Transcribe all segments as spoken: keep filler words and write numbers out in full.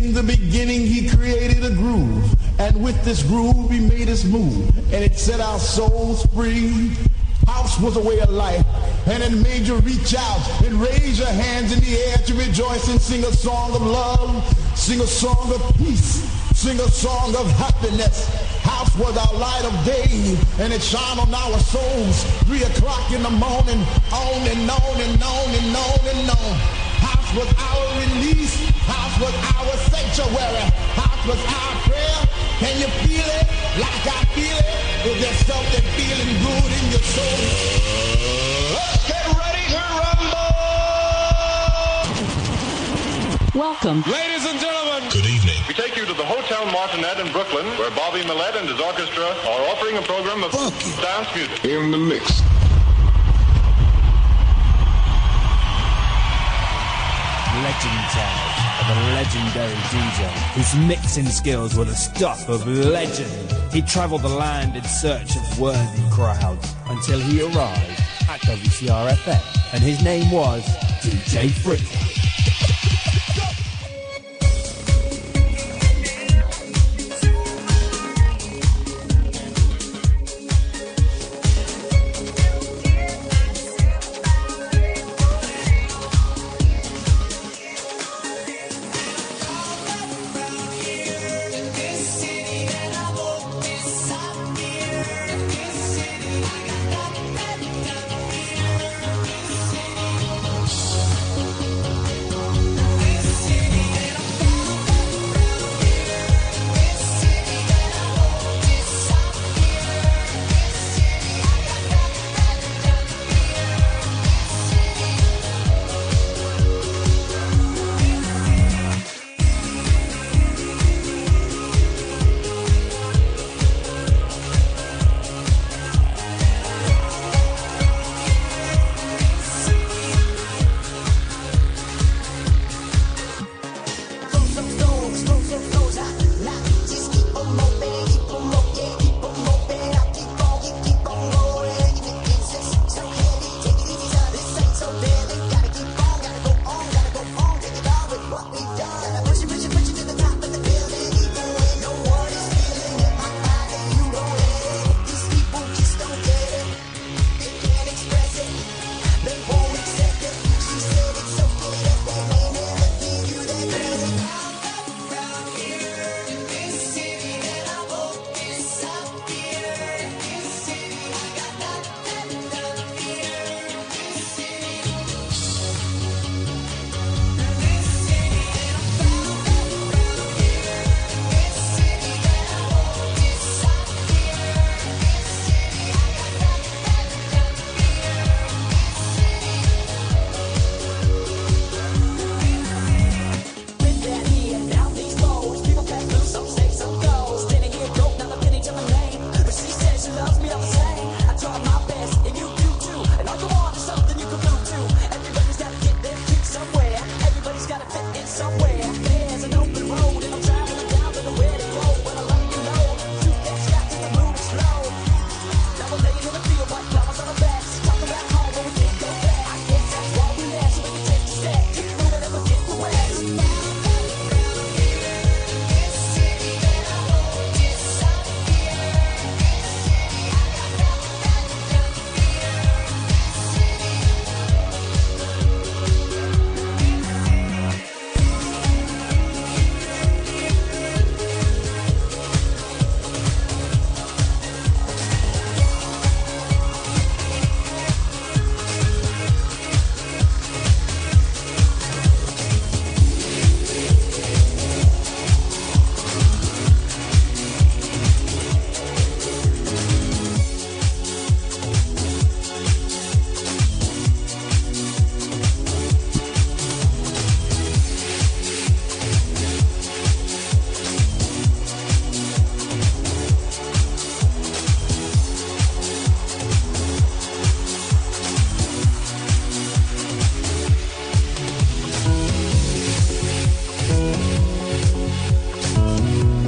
In the beginning he created a groove, and with this groove he made us move, and it set our souls free. House was a way of life, and it made you reach out and raise your hands in the air to rejoice and sing a song of love, sing a song of peace, sing a song of happiness. House was our light of day, and it shone on our souls. Three o'clock in the morning, on and on and on and on and on. House was our release. House was our sanctuary. House was our prayer. Can you feel it like I feel it? Is there something feeling good in your soul? Let's get ready to rumble! Welcome. Ladies and gentlemen. Good evening. We take you to the Hotel Martinet in Brooklyn, where Bobby Millett and his orchestra are offering a program of funky dance music. In the mix. Legend tales of a legendary D J whose mixing skills were the stuff of legend. He travelled the land in search of worthy crowds until he arrived at W C R F M, and his name was D J Fritzl.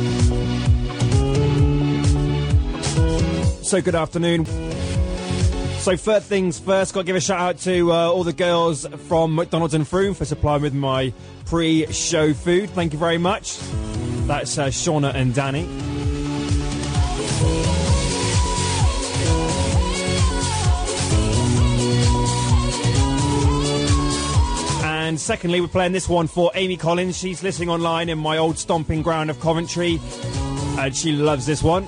So good afternoon. So first things first, got to give a shout out to uh, all the girls from McDonald's and Froome for supplying with my pre-show food. Thank you very much. That's uh, Shauna and Danny. And secondly, we're playing this one for Amy Collins. She's listening online in my old stomping ground of Coventry, and she loves this one.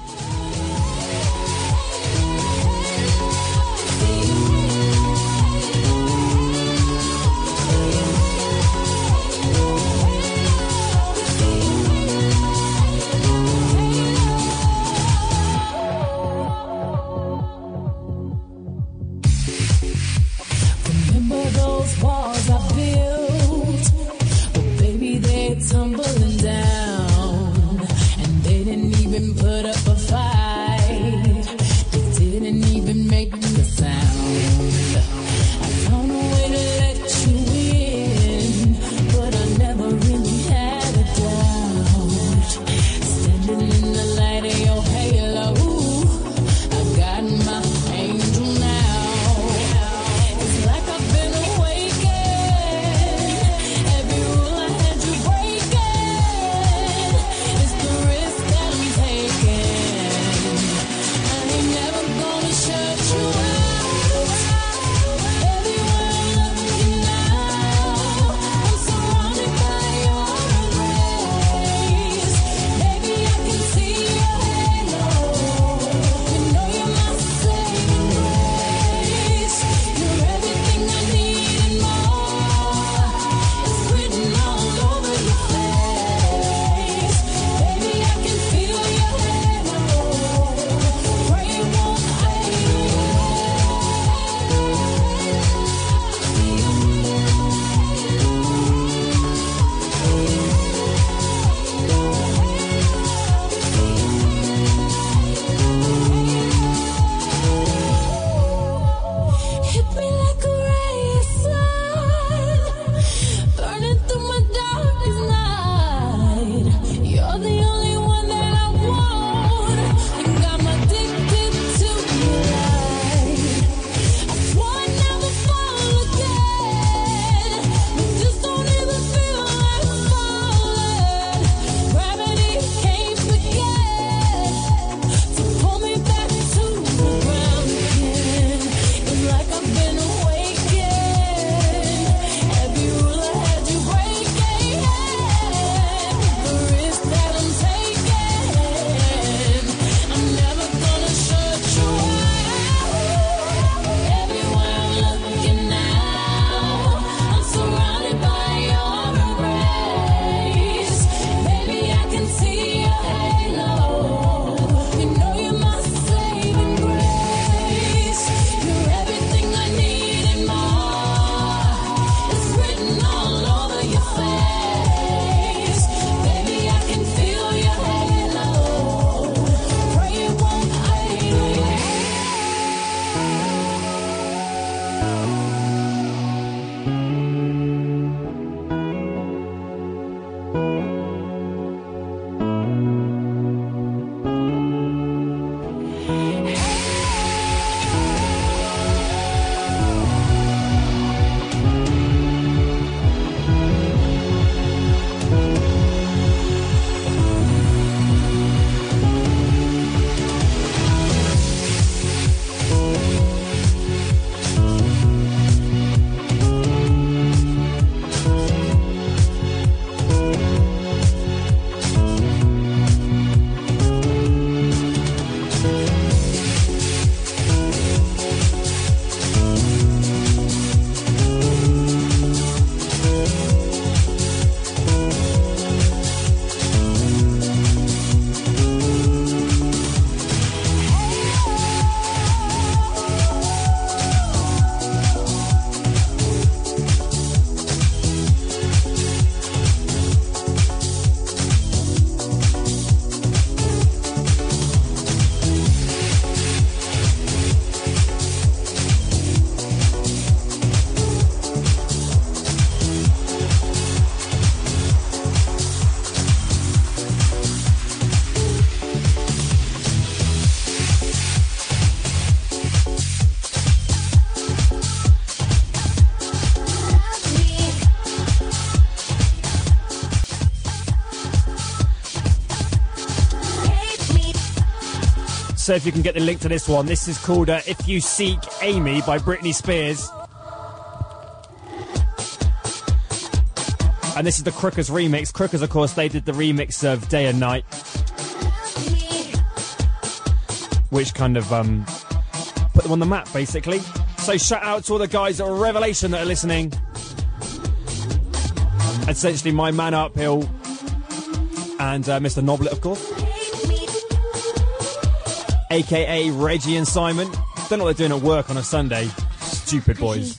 Tumbling down, and they didn't even put up a fight. Also, if you can get the link to this one, this is called uh, If You Seek Amy by Britney Spears. And this is the Crookers remix. Crookers, of course, they did the remix of Day and Night, which kind of um, put them on the map, basically. So shout out to all the guys at Revelation that are listening. Essentially, my man Uphill and uh, Mister Noblet, of course. A K A Reggie and Simon. Don't know what they're doing at work on a Sunday. Stupid boys.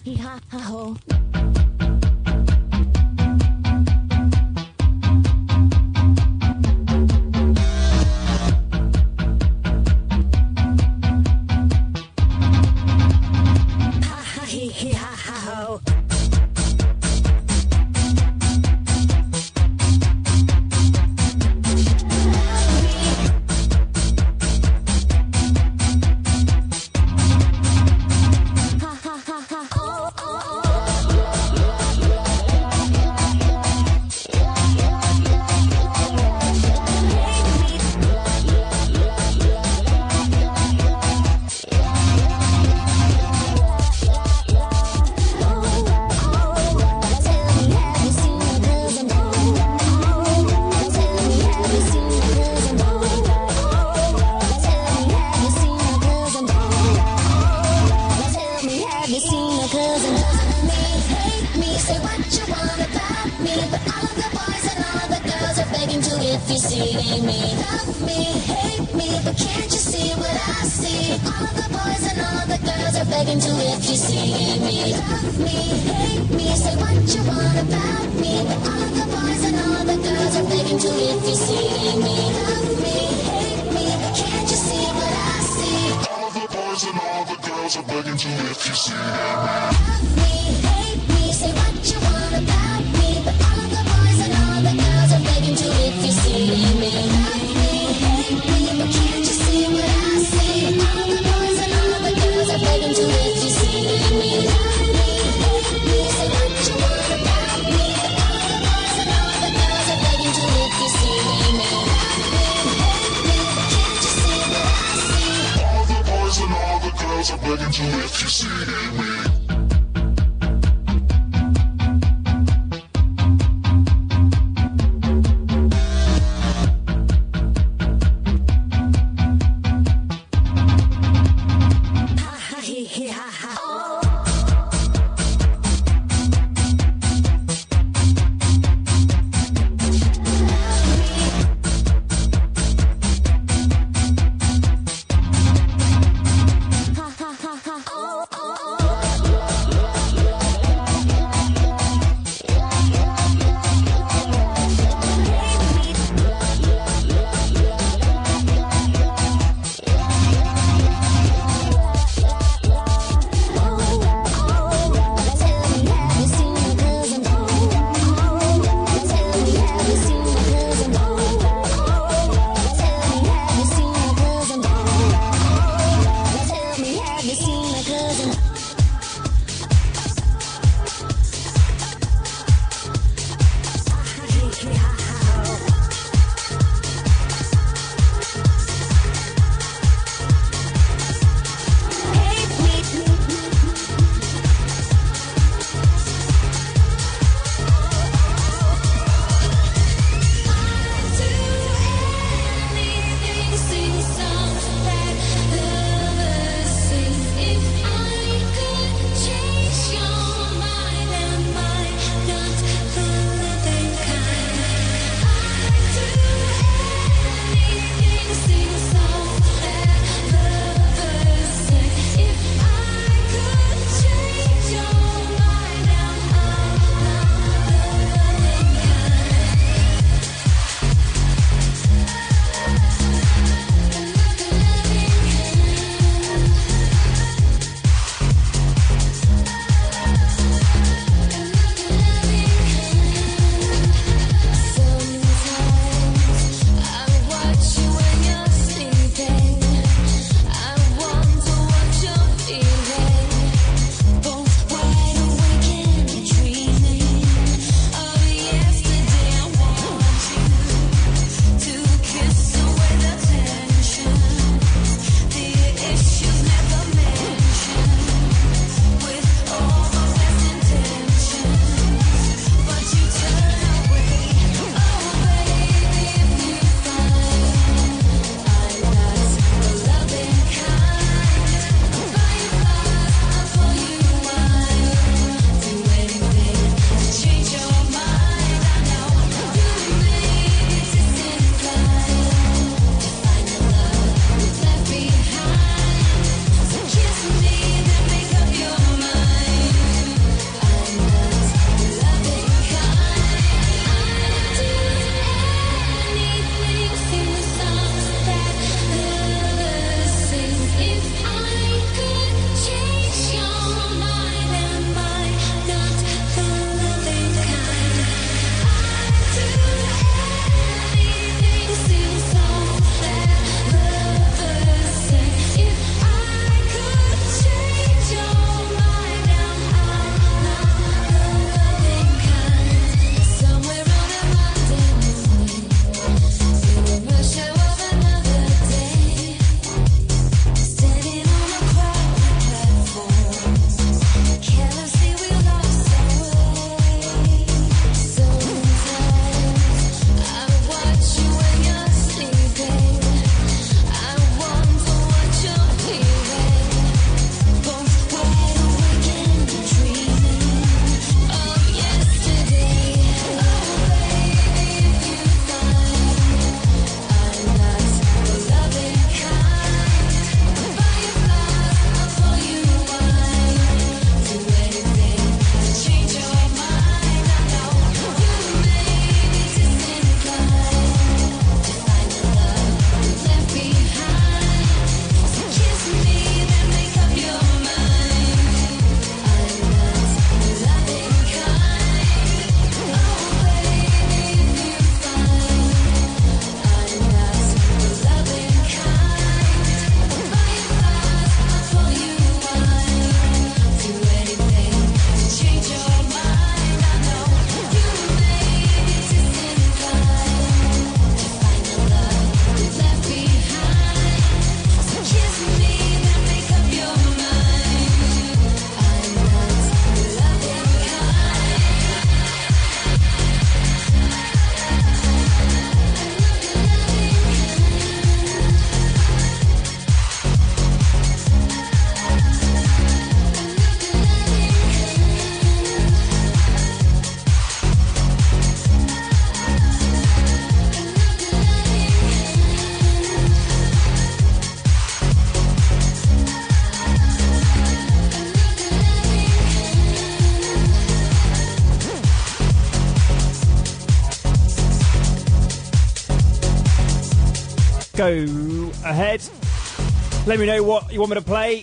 go ahead. Let me know what you want me to play.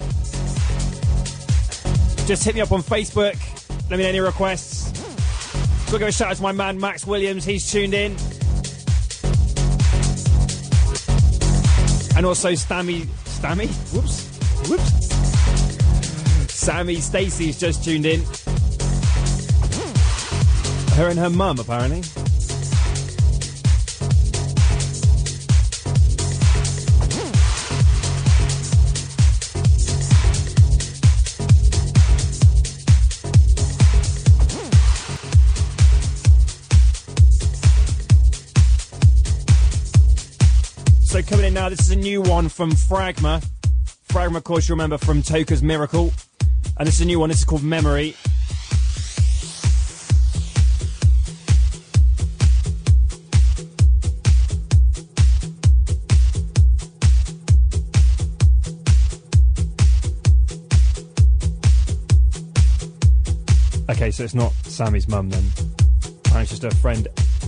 Just hit me up on Facebook. Let me know any requests. We'll give a shout out to my man Max Williams. He's tuned in. And also Stammy... Stammy? Whoops. Whoops. Sammy Stacey's just tuned in. Her and her mum, apparently. So coming in now, this is a new one from Fragma. Fragma, of course, you remember from Toka's Miracle. And this is a new one, this is called Memory. Okay, so it's not Sammy's mum then. It's just her friend.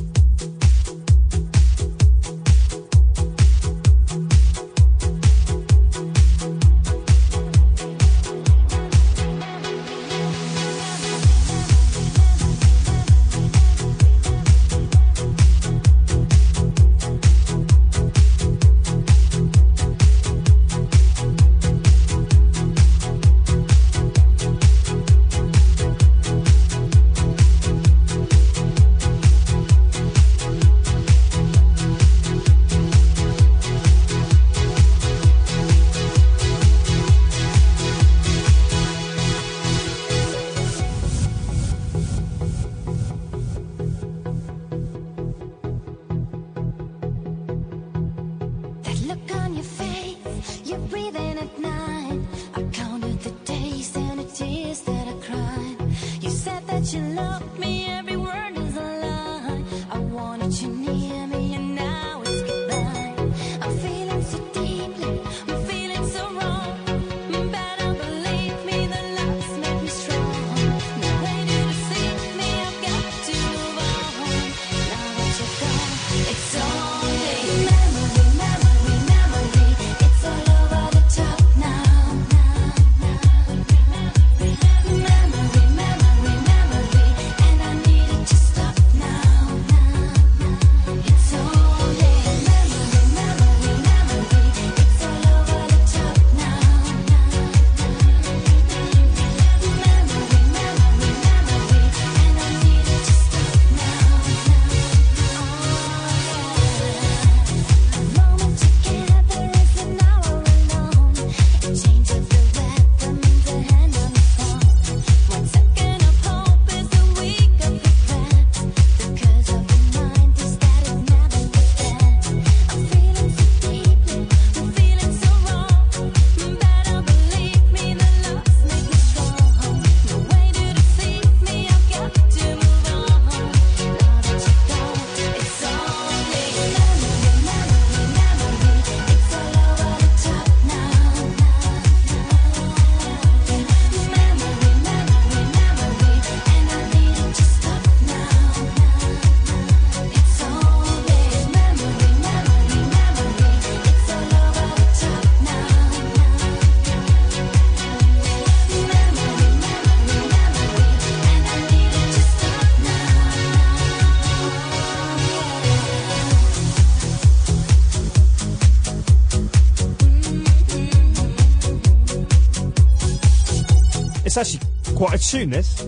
It's actually quite a tune, this.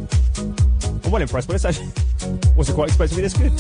I'm well impressed, but it's actually wasn't quite expecting to be this good.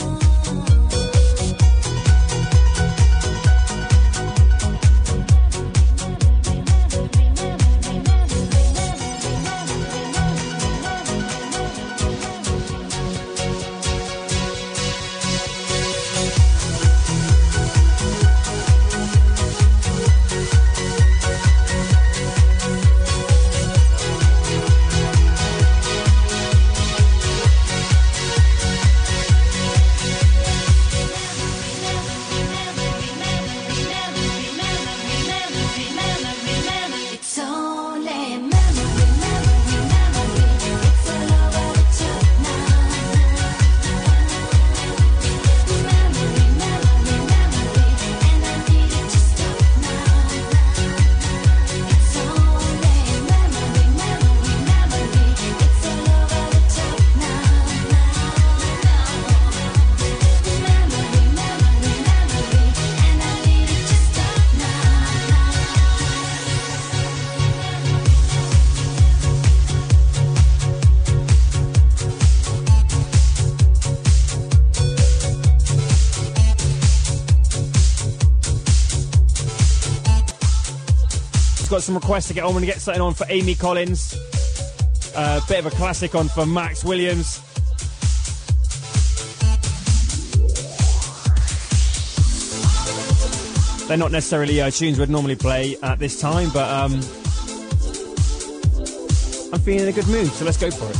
got some requests to get on and get something on for Amy Collins. A uh, bit of a classic on for Max Williams. They're not necessarily uh, tunes we'd normally play at this time, but um, I'm feeling in a good mood, so let's go for it.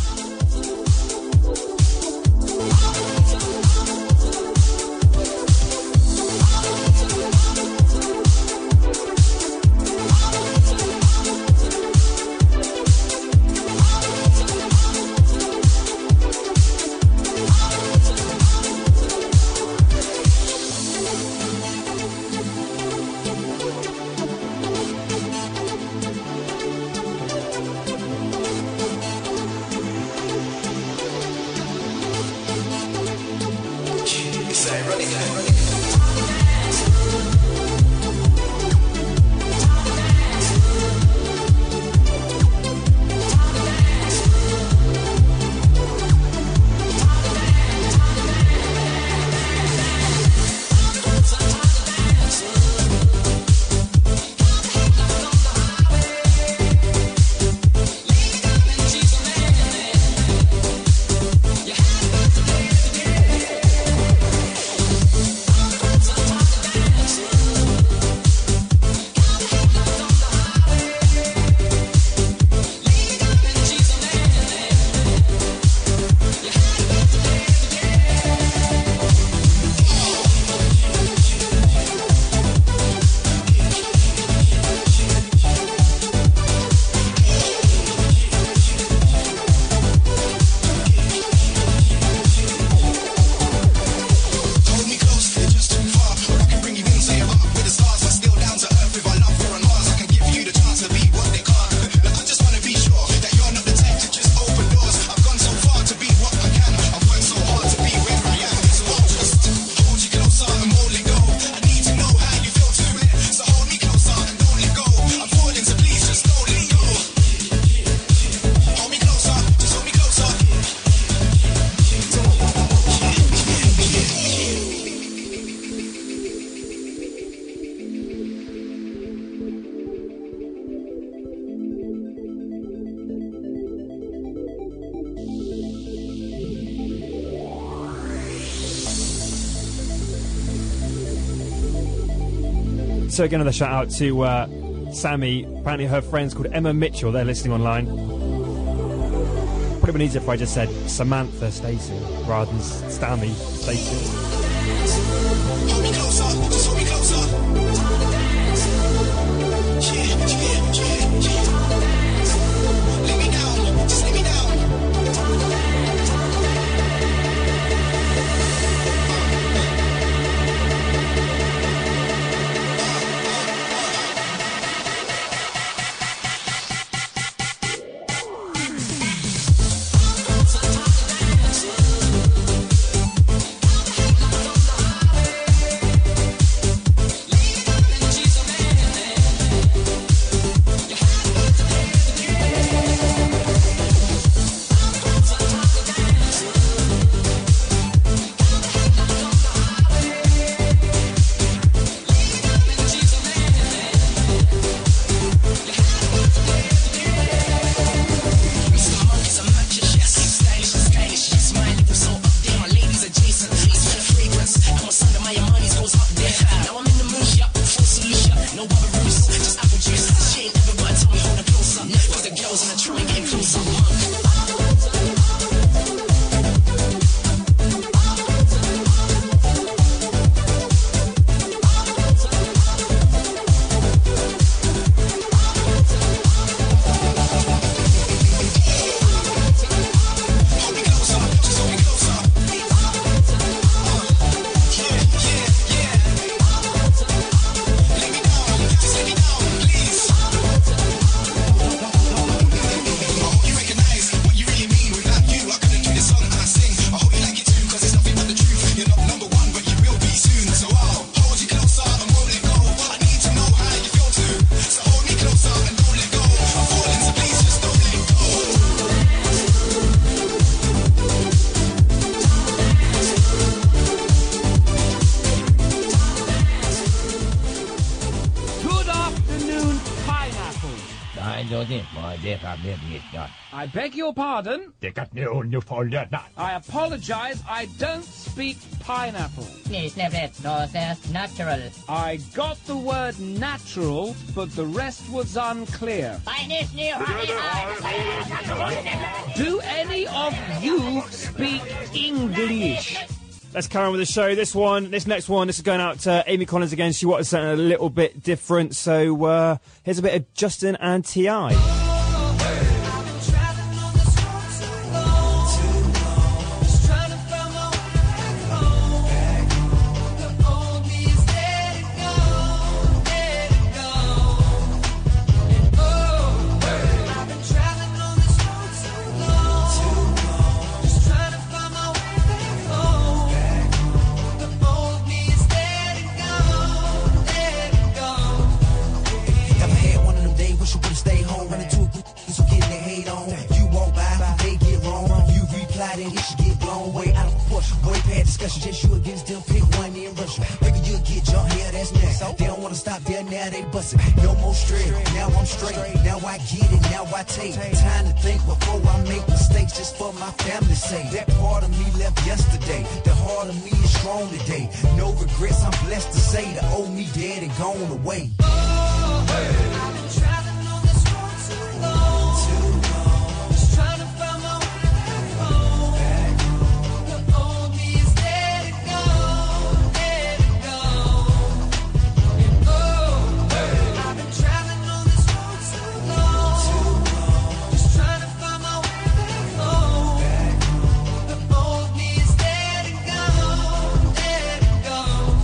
So again, another shout out to uh, Sammy. Apparently her friend's called Emma Mitchell. They're listening online. Probably been easier if I just said Samantha Stacey rather than Stammy Stacey. Hold me closer, just hold me closer. I beg your pardon? I apologize, I don't speak pineapple. Natural. I got the word natural, but the rest was unclear. Do any of you speak English? Let's carry on with the show. This one, this next one, this is going out to Amy Collins again. She wanted something a little bit different. So uh, here's a bit of Justin and T I just you against them, pick one and rush. Maybe you'll get your hair, that's next. They don't wanna stop there, now they bustin'. No more straight, now I'm straight. Now I get it, now I take time to think before I make mistakes, just for my family's sake. That part of me left yesterday, the heart of me is strong today. No regrets, I'm blessed to say the old me dead and gone away. Oh, hey. I've been traveling on this road too long, too long. Just trying to find my way back home. The old me is dead and gone, dead and gone. And oh, hey. I've been traveling on this road too long, too long. Just trying to find my way back home. The old me is dead and gone, dead and gone.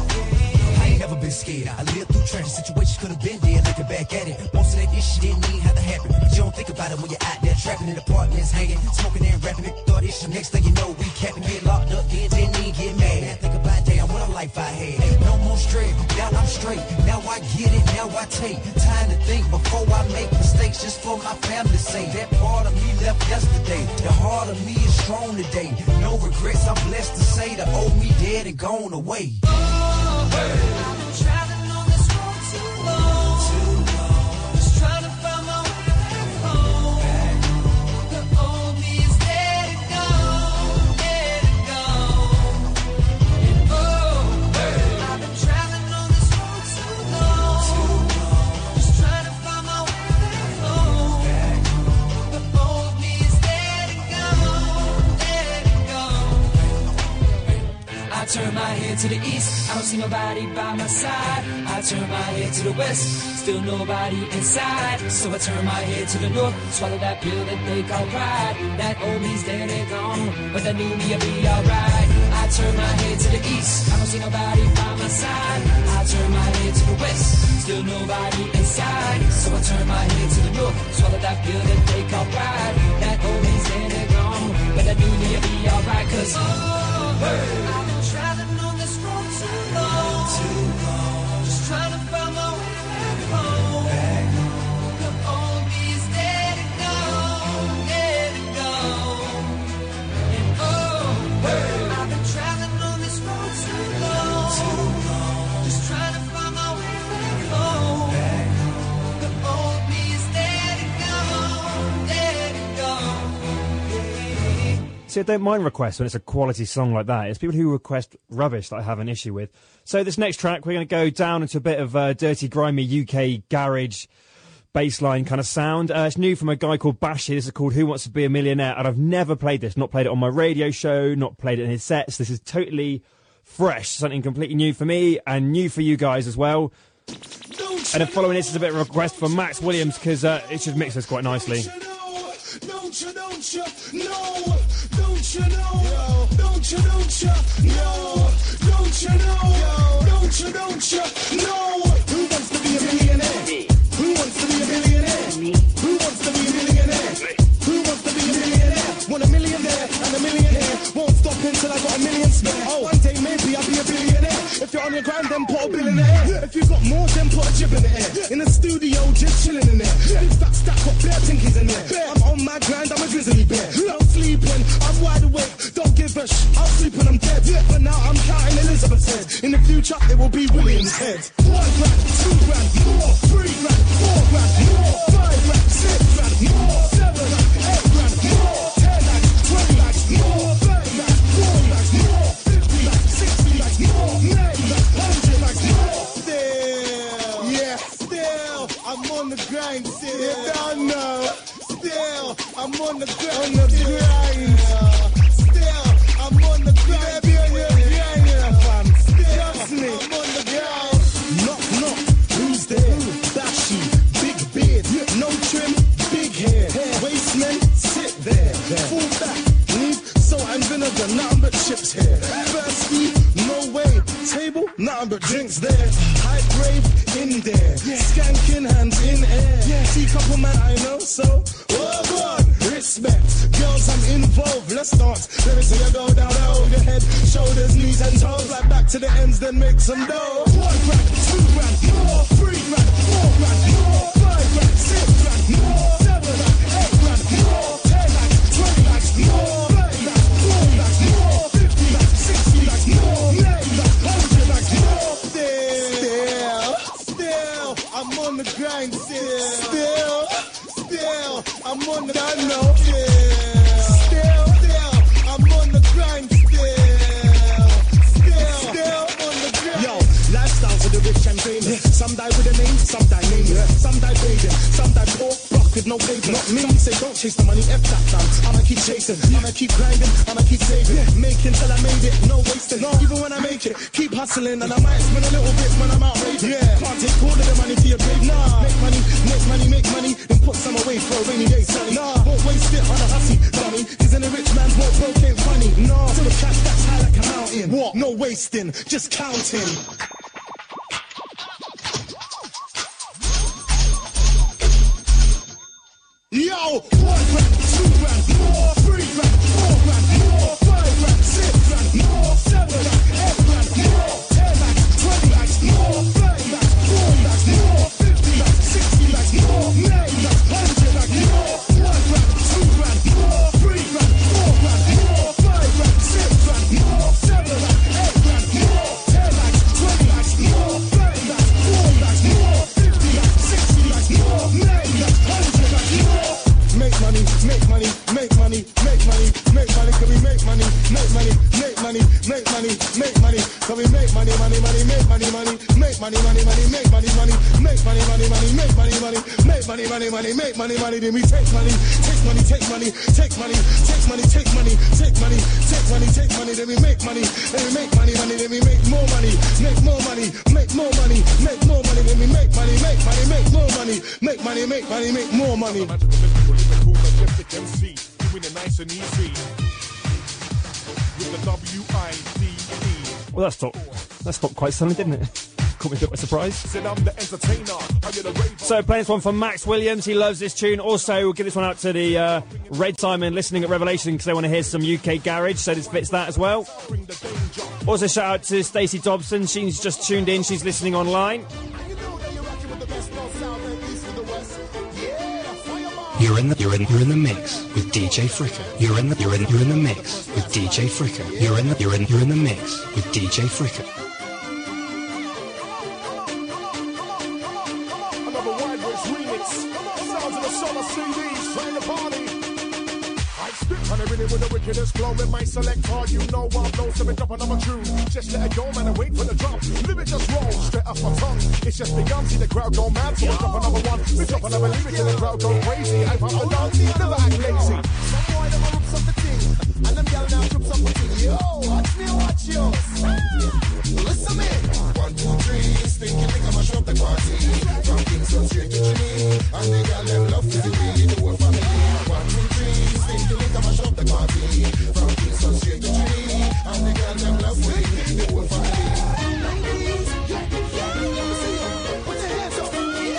I ain't never been scared. I lived through tragic situations, could have been there. Looking back at it, most of that this shit didn't even have to happen. But you don't think about it when you're out there trapping in apartments, hanging, smoking and rapping. It thought it's your next thing you know, we capping, get locked up, then didn't even get mad. Now think about damn what a life I had. No more straight, now I'm straight. Now I get it, now I take time to think before I make mistakes, just for my family's sake. That part of me left yesterday, the heart of me is strong today. No regrets, I'm blessed to say the old me dead and gone away. Oh, hey. I've been traveling on this road too long, too long. Just trying to find my way back home. The old me is dead and gone, dead and gone. And oh, hey. I've been traveling on this road too long, too long. Just trying to find my way back home. The old me is dead and gone, dead and gone. I turn my head to the east, I don't see nobody by my side. I turn my head to the west, still nobody inside. So I turn my head to the north, swallow that pill that they call pride. That old me's dead and gone, but that new me'll be alright. I turn my head to the east, I don't see nobody by my side. I turn my head to the west, still nobody inside. So I turn my head to the north, swallow that pill that they call pride. That old me's dead and gone, but that new me'll be alright. Cause oh, hey. I've been traveling on this road too long, too long. Just trying to find my way back home. Back home. The old me is dead and gone, dead and gone. And oh, hey. I've been traveling on this road too long, too long. Just trying to find my way back home. Back home. The old me is dead and gone, dead and gone. See, I don't mind requests when it's a quality song like that. It's people who request rubbish that I have an issue with. So this next track, we're going to go down into a bit of uh, dirty, grimy U K garage bassline kind of sound. Uh, it's new from a guy called Bashy. This is called Who Wants to Be a Millionaire? And I've never played this. Not played it on my radio show, not played it in his sets. This is totally fresh, something completely new for me and new for you guys as well. And then following this is a bit of a request for Max Williams because uh, it should mix us quite nicely. Don't you, don't you, no, don't you know, don't you, don't you, no, don't you know, don't you, don't you, no. Who wants to be a millionaire? Who wants to be a millionaire? Who wants to be a millionaire? Who wants to be a millionaire? Want a millionaire and a millionaire. Won't stop until I got a million spare. Oh, one day maybe I'll be a billionaire. If you're on your grind, then put a bill in the air. If you got more, then put a jib in the air. In the studio, just chilling in there. Big fat stack up, bare tinkies in there. I'm on my grind, I'm a grizzly bear. I'm sleeping, I'm wide awake. Don't give a sh. I'll sleep when I'm dead. But now I'm counting Elizabeth's head. In the future, it will be William's head. One grand, two grand, more, three grand, four grand, more, five grand. six grand, more, seven, eight grand, more, ten lakhs, twenty lakhs, more, thirty lakhs, forty lakhs, more, fifty lakhs, sixty lakhs, more, ninety lakhs, one hundred lakhs, more. Still, yeah, still, I'm on the grind, still. You don't know. Still, I'm on the grind, on the grind. Still, I'm on the grind, be on your grind, yeah, fam. Still, I'm on the grind. Knock, knock, who's there? Dashy, big beard, no trim, big hair. Wastemen, sit there. Fall back, need salt and vinegar, nothing but chips here. Thirsty, no way. Table, nothing but drinks there. High grade, in there. Skanking hands in air. See couple man I know, so oh God, respect. Girls, I'm involved. Let's dance. Let me see you go down, over your head, shoulders, knees and toes. Like back to the ends, then make some dough. One grand, two grand, more, three grand, four grand, more, five grand, six grand, more, seven grand, eight grand, more, ten lakhs, twenty lakhs, more, thirty lakhs, forty lakhs, more, fifty lakhs, sixty lakhs, more, ninety lakhs, one hundred lakhs, more. Still, still, I'm on the grind. Still, still, still, I'm on the grind. No, still, still, still, I'm on the grind. Still, still, still on the grind. Yo, lifestyles of the rich and famous. Some die with a name, some die nameless. Some die fading, some die poor, rock with no paper. Not me, say don't chase the money, F that fam. I'ma keep chasing, I'ma keep grinding, I'ma keep saving. Making till I made it, no wasting. No, even when I make it, keep hustling and I might spend a little bit when I'm out raving. Yeah, can't take all of the money to your grave. Nah, make money, make money, make money, then put some away for a rainy day, sunny. Nah, won't waste it on a hussy, dummy. Cause in a rich man's world, broke ain't funny. Nah, till the cash that's high like a mountain. What? No wasting, just counting. Yo, one grand, two grand, more, three grand, four grand, more, five grand, six grand, more, seven grand, eight grand, more, ten lakhs, twenty lakhs, more, thirty lakhs, forty lakhs, more, fifty lakhs, sixty lakhs, more, ninety lakhs, one hundred lakhs, more, one grand, two grand, more, three grand, four grand, more, five grand, six grand, more, seven grand, eight grand, more, ten lakhs, twenty lakhs, more, thirty lakhs, forty lakhs, more, fifty lakhs, sixty lakhs, more, ninety lakhs, one hundred lakhs, more. Make money, make money, make money, make money, make money. Can we make money, make money, make money, make money, make money? Can we make money, money, money, make money, money, make money, money, money, make money, money, make money, money, money, make money, money, make money, money, money, make money, money? Then we take money, take money, take money, take money, take money, take money, take money, take money, take money. Then we make money, then we make money, money. Then we make more money, make more money, make more money, make more money. Then we make money, make money, make more money, make money, make money, make more money. M C, doing it nice and easy with the W I D E. Well, that stopped. That stopped quite suddenly, didn't it? Caught me a bit by surprise. Said I'm the entertainer. I get a rave. So, playing this one from Max Williams. He loves this tune. Also, we'll give this one out to the uh, Red Simon listening at Revelation because they want to hear some U K garage. So this fits that as well. Also, shout out to Stacey Dobson. She's just tuned in. She's listening online. You're in the you're in you're in the mix with D J Fricker. You're in the you're in you're in the mix with D J Fricker. You're in the you're in you're in the mix with D J Fricker. Another wide race remix. Sounds of the summer C Ds trying to party. I spit on it really with the wickedest flow in my selector. You know I blow, so we drop another tune. Just let it go, man, and wait for the drop. Lyric just roll straight off my tongue. It's just begun, see the crowd go mad, so we drop another one. We drop another lyric and the crowd go crazy. I'm up and down, never act lazy. Some boy them a rips up the thing, and them gal now trips up the thing. Yo, watch me, watch yours. Listen me. One, two, three, stinking liquor mash up the party. From Kingston straight to Trinity, and the gal them love to do it, do it for me. One, two, three, stinking liquor mash up the party. From Kingston straight to Trinity, and the gal them love to do it, do it for me. Ladies, yeah, yeah, let me see you. Put your hands up.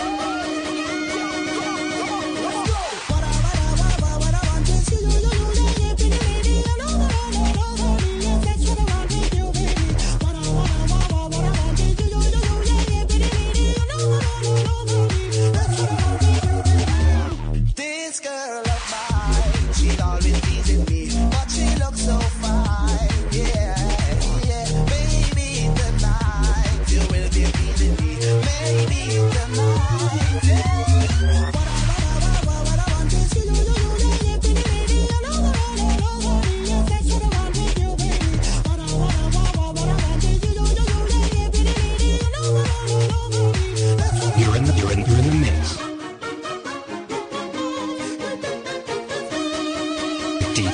This girl of mine, she's always teasing me, but she looks so fine. Yeah, yeah, maybe tonight you will be feeling me. Maybe tonight, yeah.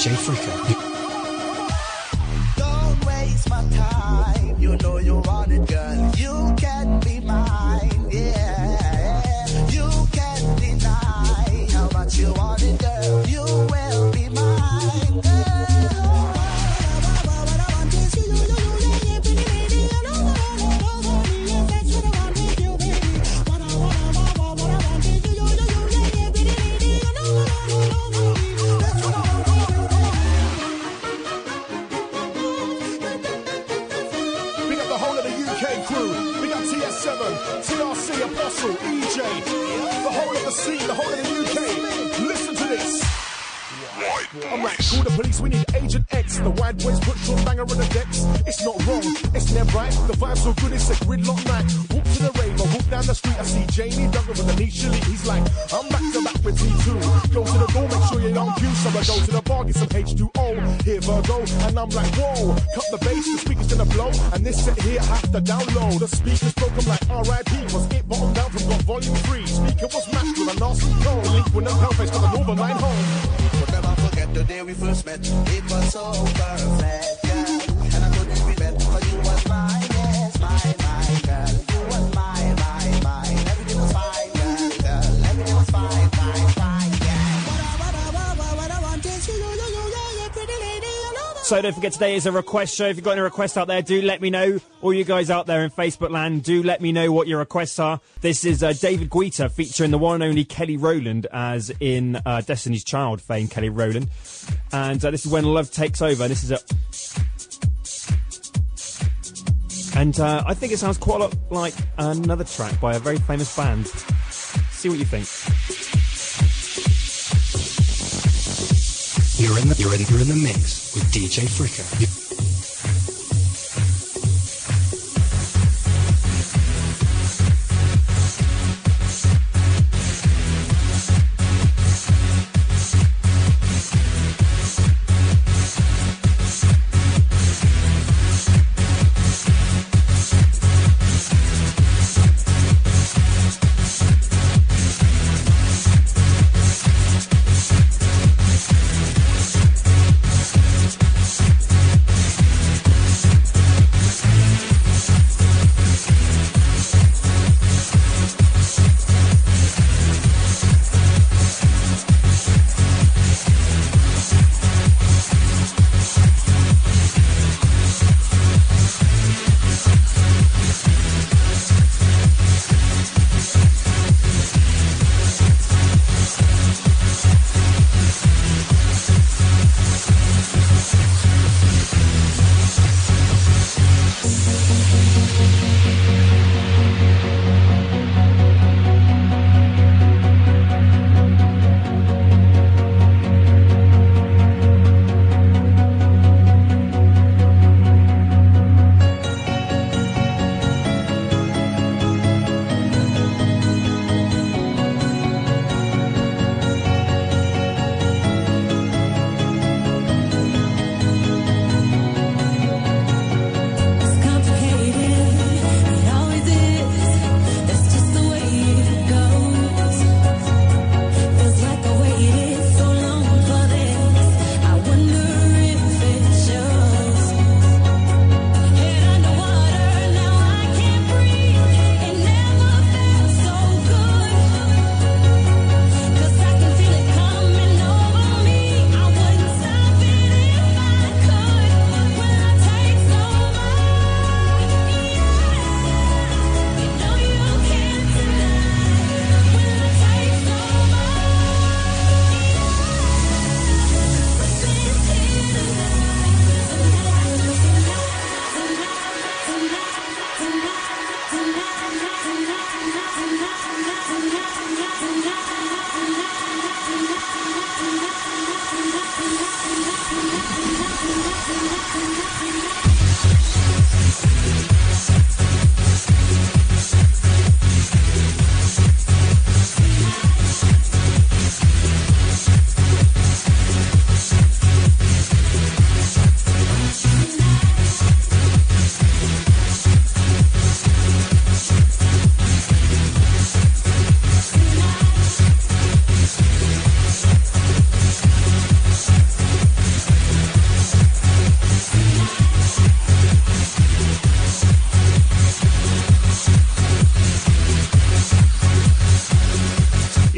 J Fricker. Don't waste my time. You know you want it, girl. You can be mine. Yeah. You can't deny how much you want it, girl. You will be mine, girl. What I want is you, you, you, yeah, yeah, pretty lady. You know, no, no, no, no, yes, that's what I want with you, baby. What I want, what I want, what I want is you, you, you, you, yeah, yeah, pretty lady. You know, no, no, no, no, no, that's what I want with you, baby. Big up the whole of the U K crew. Big up T S seven, T R C, Apostle, E J. The whole of the scene, the whole of the U K. Listen to this. I'm like, call the police, we need Agent X. The wide boys put short banger on the decks. It's not wrong, it's never right. The vibe's so good, it's a gridlock night. Walk to the rave, I walk down the street, I see Jamie Duggan with Anisha Lee. He's like, I'm back to back with T two. Go to the door, make sure you're on cue. So I go to the bar, get some H two O. Here Virgo, and I'm like, whoa. Cut the bass, the speaker's gonna blow. And this set here, I have to download. The speakers broke, I'm like, R I P. Was it bottomed down from God Volume three. Speaker was mashed with a nasty tone. Link with them Hellface got the Northern Line home. We'll never forget the day we first met. It was so perfect, girl. And I couldn't repent, for you was mine, yes, mine, mine, girl. You was mine, mine, mine. Everything was fine, girl, girl. Everything was fine, fine, fine, yeah. What I, what I, what I, what I want is you, you, you, you, yeah, yeah, pretty lady, you know that. So don't forget, today is a request show. If you've got any requests out there, do let me know. All you guys out there in Facebook land, do let me know what your requests are. This is uh, David Guetta featuring the one and only Kelly Rowland, as in uh, Destiny's Child fame, Kelly Rowland. And uh, this is When Love Takes Over. This is a... And uh, I think it sounds quite a lot like another track by a very famous band. See what you think. You're in the you're in, you're in the mix with D J Fricker. You-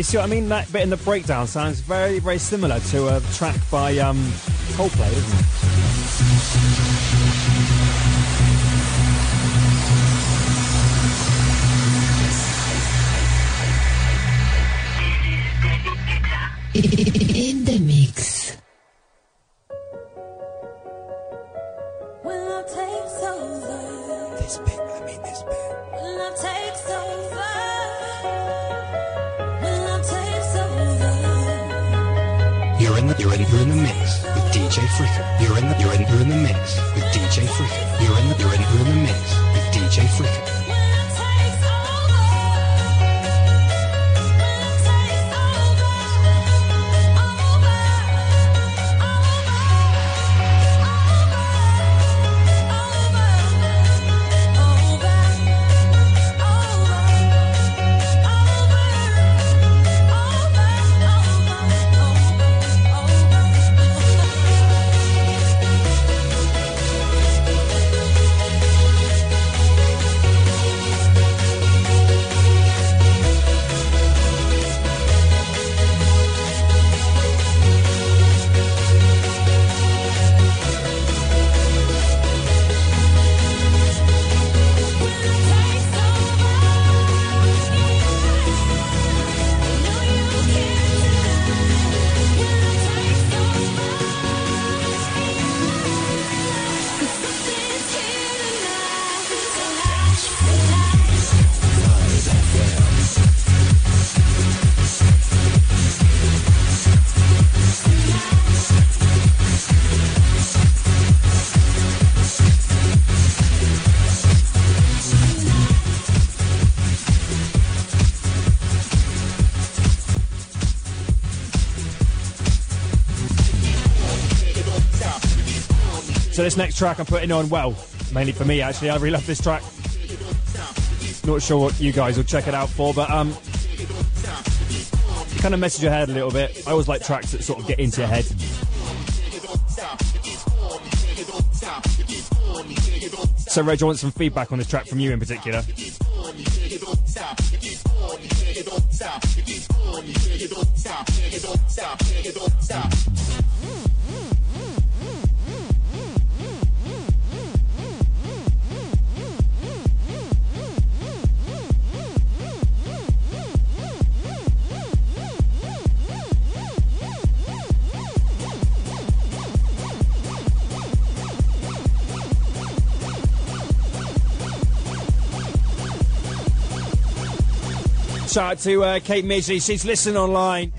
see what I mean? That bit in the breakdown sounds very, very similar to a track by um, Coldplay, doesn't it? In the mix. When love takes over. This bit, I mean this bit. When love takes over. When love takes over. You're in the you're in you're in the mix with D J Fricker. You're in the you're in you're in the mix with D J Fricker. You're in the you're in you're in the mix with D J Fricker. So this next track I'm putting on, well, mainly for me actually, I really love this track. Not sure what you guys will check it out for, but um, kind of message your head a little bit. I always like tracks that sort of get into your head. So Reg, I want some feedback on this track from you in particular. Shout out to uh, Kate Midgley, she's listening online.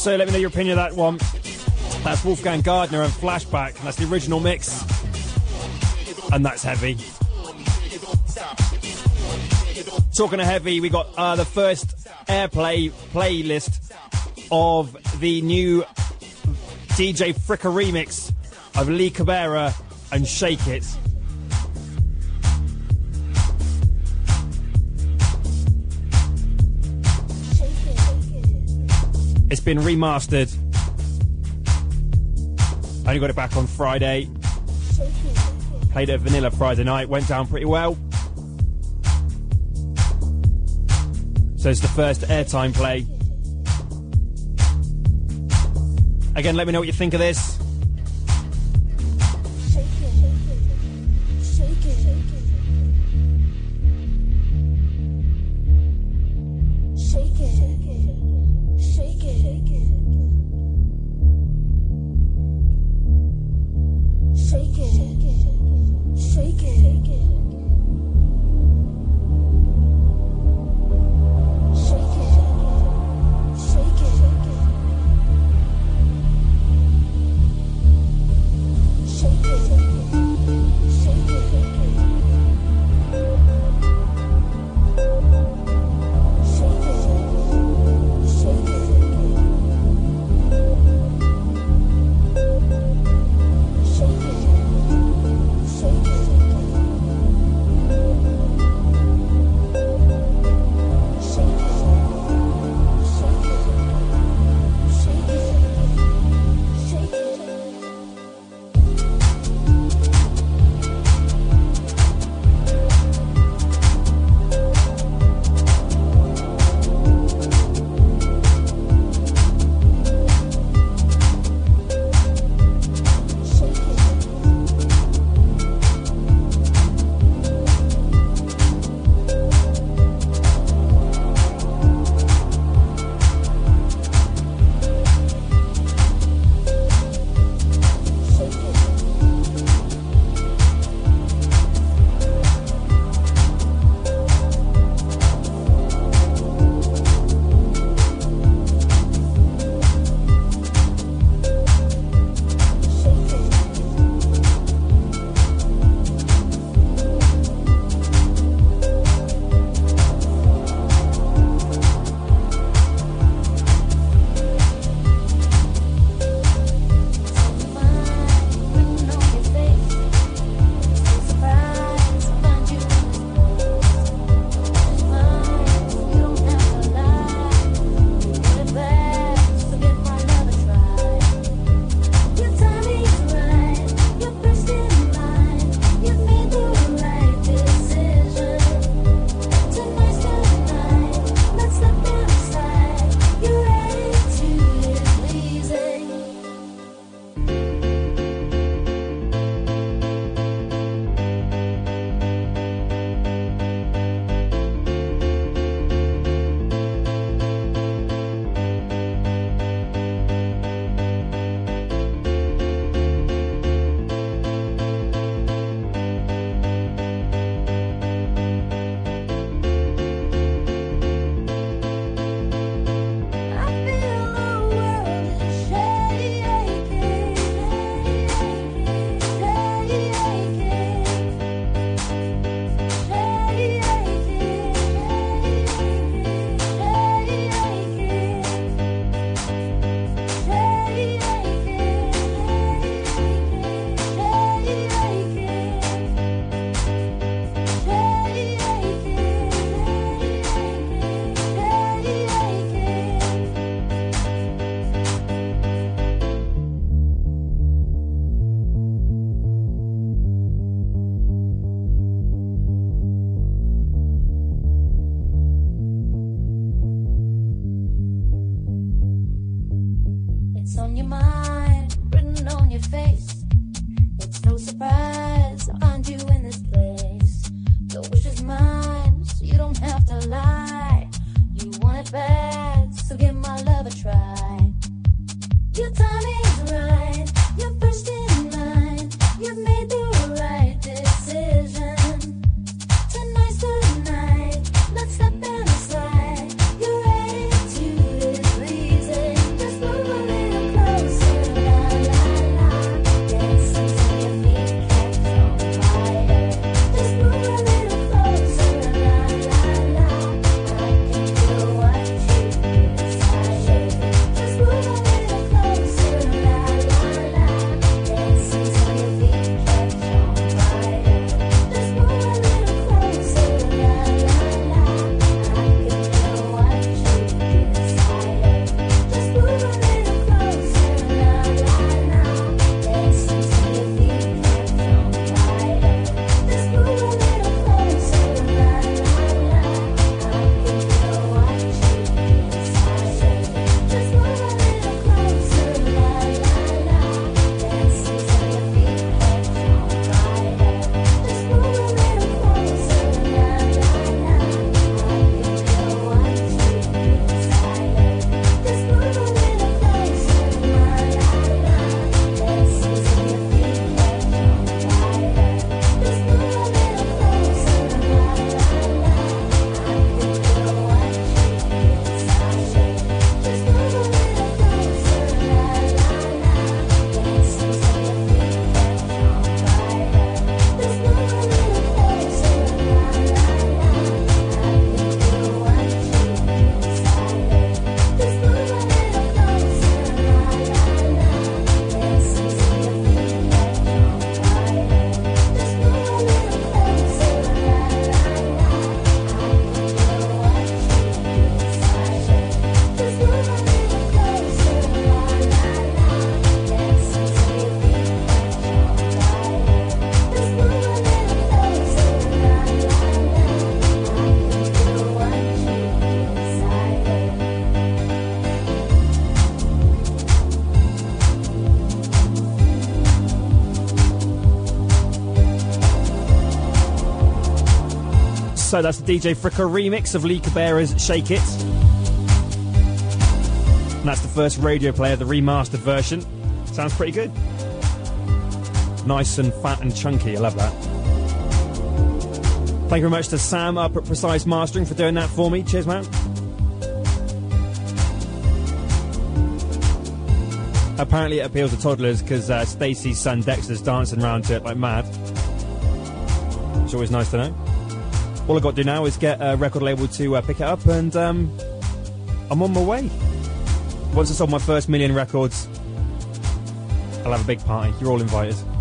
So let me know your opinion of that one. That's Wolfgang Gardner and Flashback. And that's the original mix. And that's heavy. Talking of heavy, we got uh, the first airplay playlist of the new D J Fricker remix of Lee Cabrera and Shake It. It's been remastered. I only got it back on Friday. Played it at Vanilla Friday night. Went down pretty well. So it's the first airtime play. Again, let me know what you think of this. Let's step inside. Your attitude is pleasing. Just look So that's the D J Fricker remix of Lee Cabrera's Shake It. And that's the first radio player, the remastered version. Sounds pretty good. Nice and fat and chunky, I love that. Thank you very much to Sam up at Precise Mastering for doing that for me. Cheers, man. Apparently it appeals to toddlers because uh, Stacey's son Dexter's dancing around to it like mad. It's always nice to know. All I've got to do now is get a record label to uh, pick it up, and um, I'm on my way. Once I sold my first million records, I'll have a big party. You're all invited.